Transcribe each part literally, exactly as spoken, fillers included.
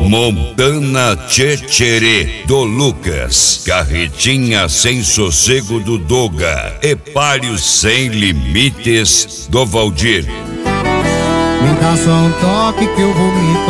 Montana Tchetcherê do Lucas, Carretinha Sem Sossego do Doga, Epário Sem Limites do Valdir. Me dá só um toque que eu vou me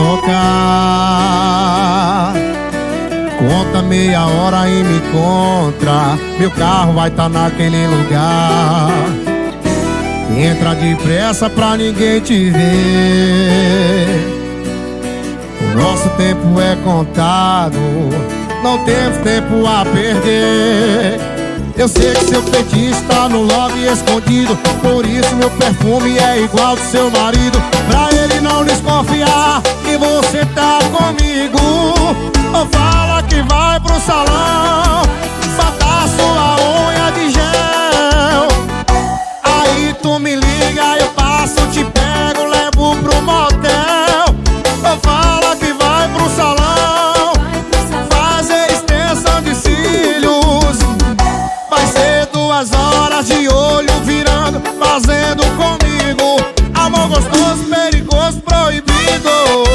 tocar. Conta meia hora e me encontra. Meu carro vai tá naquele lugar. Entra depressa pra ninguém te ver. O nosso tempo é contado, não temos tempo a perder. Eu sei que seu feitiço tá no lobby escondido, por isso meu perfume é igual do seu marido. Pra ele não desconfiar que você tá comigo, ou fala que vai pro salão botar sua unha de gel. Aí tu me liga, eu passo, te pego, levo pro motel. Ou fala que vai pro salão fazer extensão de cílios. Vai ser duas horas de olho virando, fazendo comigo amor gostoso, perigoso, proibido.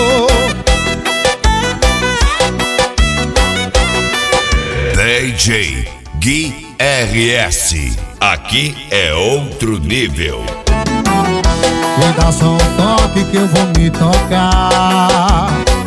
D J Gui R S, aqui é outro nível. Me dá só um toque que eu vou me tocar.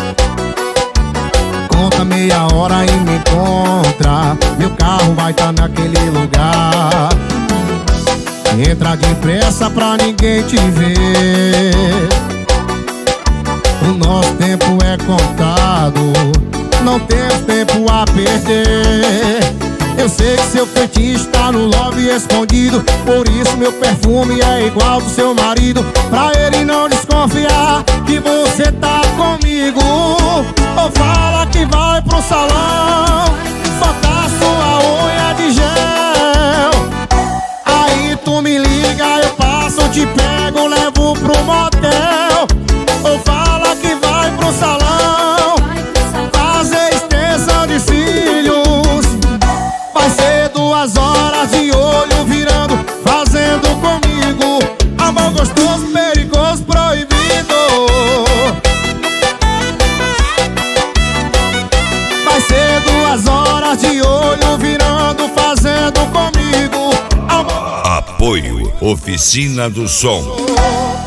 Conta meia hora e me encontra. Meu carro vai tá naquele lugar. Entra depressa pra ninguém te ver. O nosso tempo é contado, não temos tempo a perder. Eu sei que seu feitiço tá no lobby escondido, por isso meu perfume é igual do seu marido. Pra ele não desconfiar que você tá comigo, ou fala que vai pro salão botar sua unha de gel. Aí tu me liga, eu passo, te pego, levo pro motel. Ou fala que vai pro salão fazer extensão de cílios. Vai ser duas horas de olho virando, fazendo comigo amor gostoso, perigoso, proibido. Vai ser duas horas de olho virando, fazendo comigo amor. Apoio Oficina do Som.